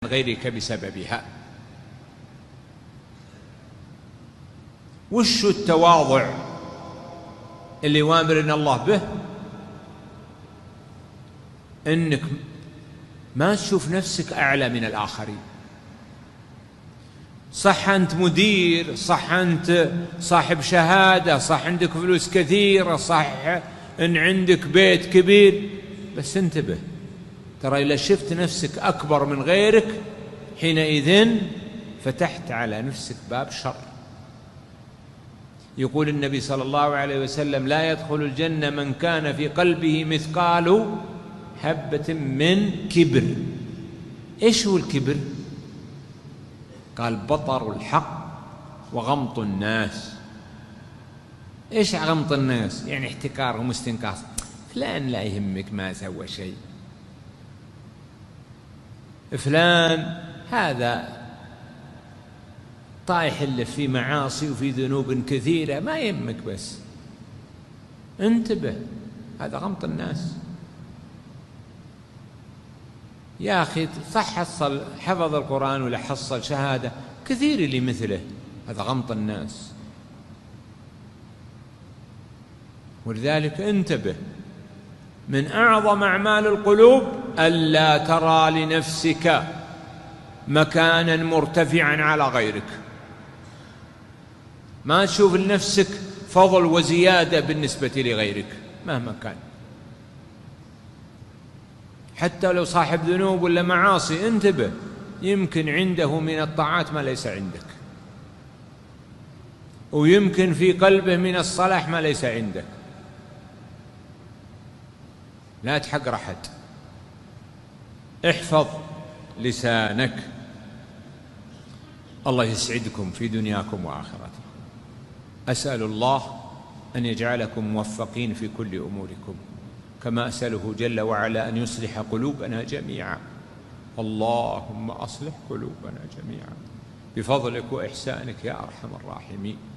غيرك بسببها. وش التواضع اللي وامرنا الله به؟ إنك ما تشوف نفسك أعلى من الآخرين. صح أنت مدير، صح أنت صاحب شهادة، صح عندك فلوس كثيرة، صح إن عندك بيت كبير، بس انتبه، ترى إذا شفت نفسك أكبر من غيرك حينئذ فتحت على نفسك باب شر. يقول النبي صلى الله عليه وسلم: لا يدخل الجنة من كان في قلبه مثقال حبة من كبر. إيش هو الكبر؟ قال: بطر الحق وغمط الناس. إيش غمط الناس؟ يعني احتكارهم واستنكاس، فلان لا يهمك ما سوى شيء، فلان هذا طايح اللي في معاصي وفي ذنوب كثيرة ما يهمك، بس انتبه، هذا غمط الناس. يا أخي صح حفظ القرآن ولا حصل شهادة، كثير اللي مثله، هذا غمط الناس. ولذلك انتبه، من أعظم أعمال القلوب ألا ترى لنفسك مكانا مرتفعا على غيرك. ما تشوف لنفسك فضل وزيادة بالنسبة لغيرك مهما كان، حتى لو صاحب ذنوب ولا معاصي، انتبه، يمكن عنده من الطاعات ما ليس عندك، ويمكن في قلبه من الصلاح ما ليس عندك. لا تحقر أحد، احفظ لسانك. الله يسعدكم في دنياكم وآخرتكم. أسأل الله أن يجعلكم موفقين في كل أموركم، كما أسأله جل وعلا أن يصلح قلوبنا جميعا. اللهم أصلح قلوبنا جميعا بفضلك وإحسانك يا أرحم الراحمين.